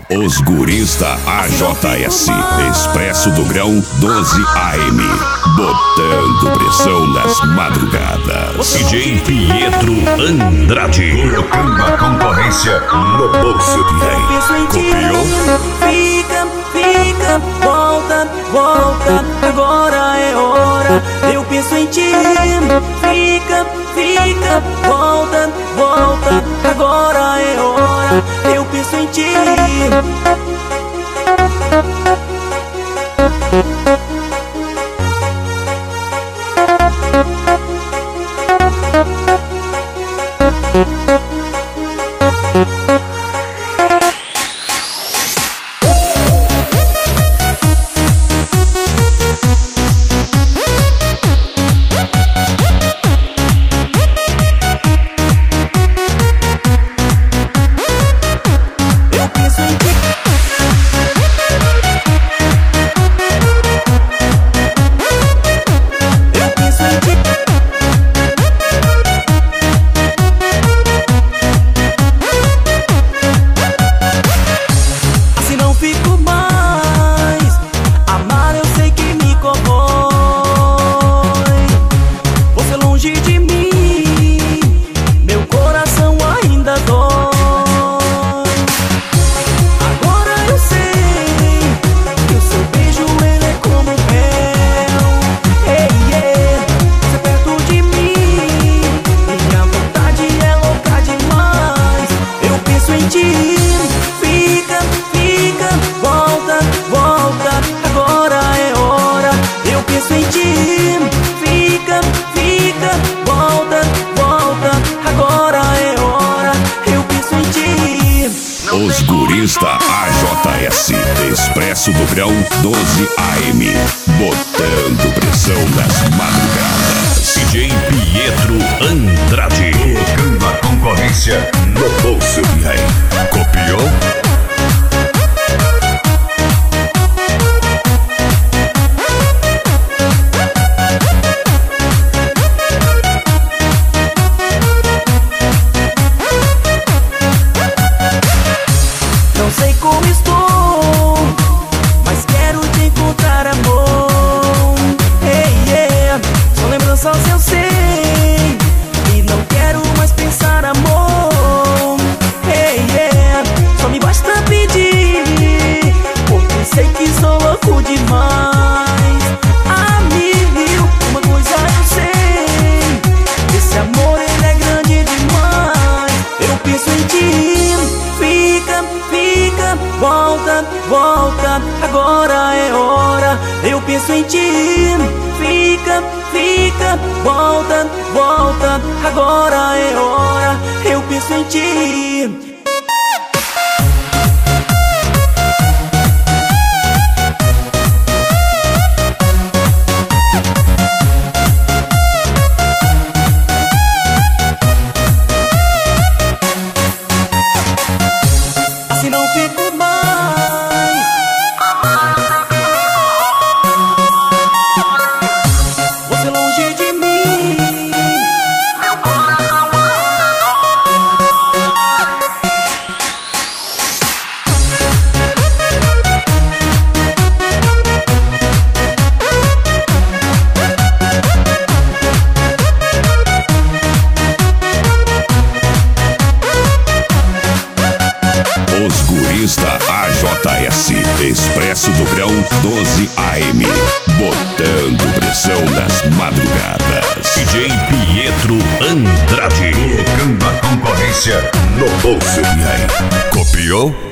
Os guris da AJS, Expresso do Grão 12 AM, botando pressão nas madrugadas. DJ Pietro Andrade, colocando a concorrência no bolso. E aí, copiou? Fica, volta, agora é hora. Eu penso em ti. Fica, volta, agora é hora. Eu penso em ti. Os guris da AJS, Expresso do Grão 12 AM, botando pressão nas madrugadas. DJ Pietro Andrade, colocando a concorrência no bolso. E aí, copiou? Não sei como estou, mas quero te encontrar, amor. São lembranças eu sei, e não quero mais pensar, amor. Só me basta pedir, porque sei que sou louco demais. Amigo, uma coisa eu sei, esse amor ele é grande demais. Eu penso em ti. Fica, volta, agora é hora. Eu penso em ti. Fica, volta, agora é hora. Eu penso em ti. Assim não fico mais. Você longe de mim. Os guris da AJS, Expresso do Grão 12 AM, botando pressão nas madrugadas. DJ Pietro Andrade, Colocando a concorrência no bolso. E aí, copiou?